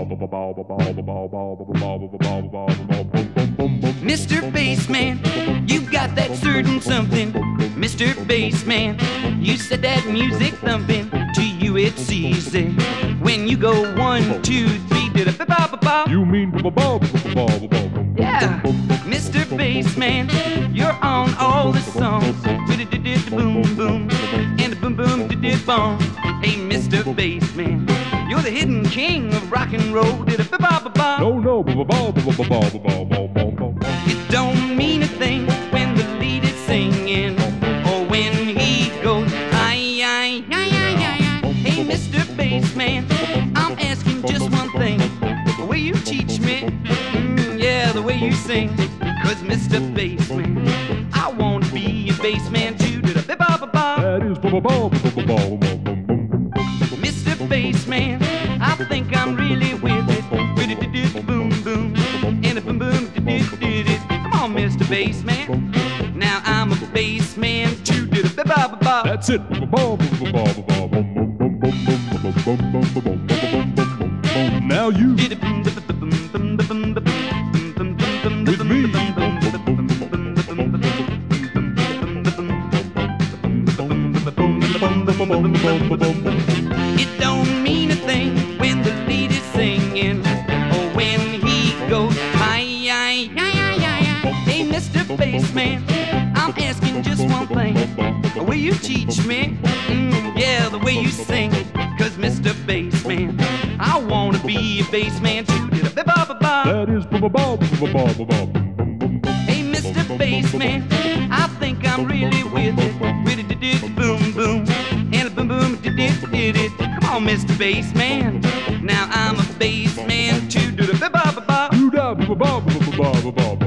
Mr. Bassman, you got that certain something. Mr. Bassman, you set that music thumping. To you it's easy when you go 1, 2, 3, da-da-ba-ba-ba. You mean Yeah, Mr. Bassman, you're on all the songs. Boom boom and boom boom boom. Hey, Mr. Bassman, you're the hidden king of rock and roll. Da-da-ba-ba-ba. No. It don't mean a thing when the lead is singing or when he goes ay. Hey, Mr. Bassman, I'm asking just one thing. The way you teach me, yeah, the way you sing. Cause Mr. Bassman, I wanna be a bassman too. Da-da-ba-ba-ba. That is Mr. Bassman, I think I'm really with it. Boom boom and a boom boom. Come on, Mr. Bassman. Now I'm a bassman too. Da-da-ba-ba-ba. That's it. Now you with me. It don't mean a thing when the lead is singing or when he goes ay. Hey, Mr. Bassman, I'm asking just one thing. The way you teach me, yeah, the way you sing. Cause Mr. Bassman, I wanna be a bassman too. Da-da-ba-ba-ba. That is Hey, Mr. Bassman, I think I'm really with it. Boom boom and a boom boom. Come on, Mr. Bassman. Now I'm a bassman too. Da-da-ba-ba-ba. you.